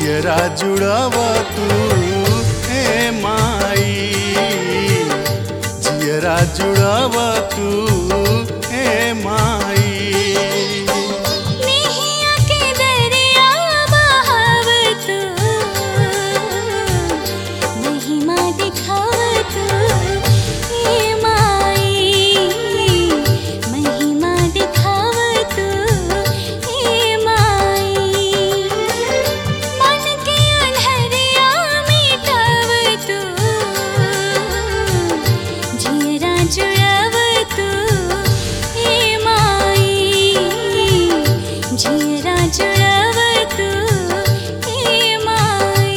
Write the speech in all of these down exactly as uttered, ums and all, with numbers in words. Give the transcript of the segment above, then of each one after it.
जियरा जुड़ाव तू हे माई, जियरा जुड़ाव तू हे माई। नेहिया के दरिया बहाव तू, महिमा दिखाव तू हे माई, महिमा दिखाव तू हे माई। मन के अंधरिया मिटाव तू, जियरा जुड़ाव तू हे माई, जियरा जुड़ाव तू हे माई।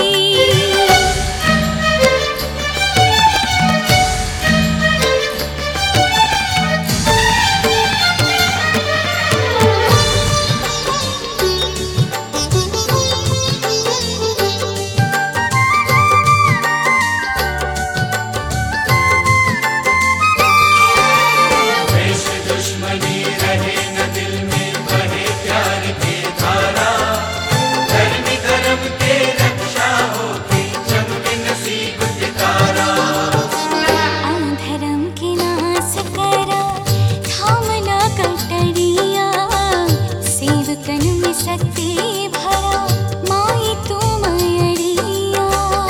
द्वेष दुश्मनी रहे न दिल में, बहे प्यार की धारा। धर्म धर्म के रक्षा होगी, चमके नसीब सितारा। अधर्म के नाश करा, थामना कटरिया, सेवकन में शक्ति भरा, माई तू मयरिया।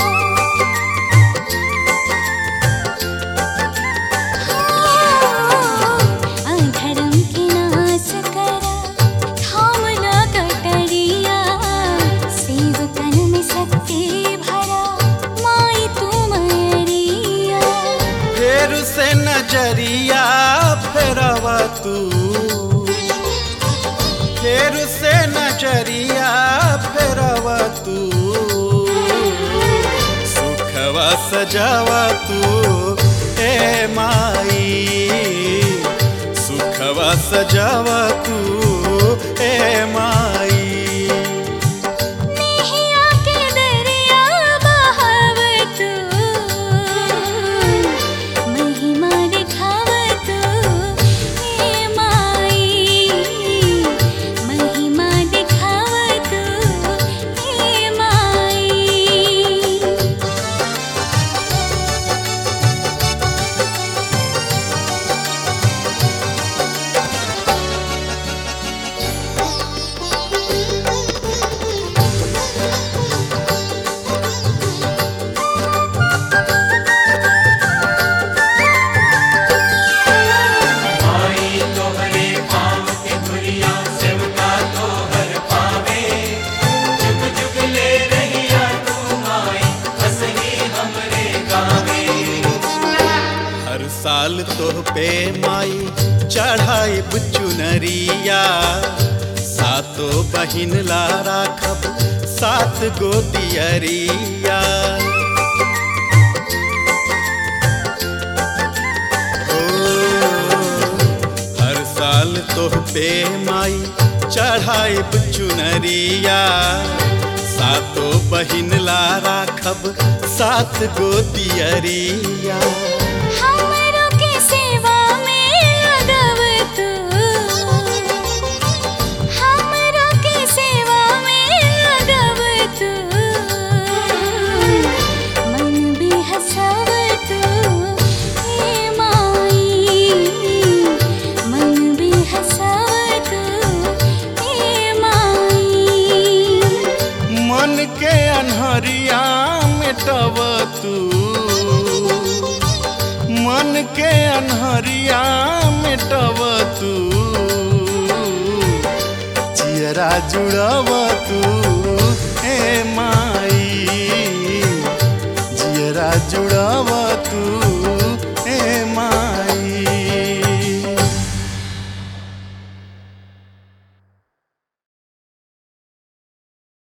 अधर्म के नाश करा, थामना कटरिया, सेवकन में शक्ति भरा, माई तू मयरिया। फेर से नजरिया फेरवा तू, फेर से नजरिया फेरवा तू, सुखवा सजावा तू ए माई, सुखवा सजावा तू ए माई। नेहिया के दरिया बहाव तू, महिमा दिखाव तू हे माई, महिमा दिखाव तू हे माई। माई तोहरे पाँव के धुरिया, सेवका तोहर पावे। जुग जुग ले रहिया तू माई, हंसनी हमरे गावे। हर साल तोह पे माई चढ़ाई चुनरिया, सातो बहिन ला राखब सात गो दियरिया। ओ, हर साल तोह पे माई चढ़ाई चुनरिया, सातो बहिन ला राखब सात गो दियरिया। हमरो के सेवा में लगव तू, हमरो के सेवा में लगव तू, मन भी हंसाव तू हे माई, मन भी हंसाव तू हे माई। मन के अनहरिया मिटव तू, मन के अनहरिया मिटव तू, जियरा जुड़व तू हे माई, जियरा जुड़व तू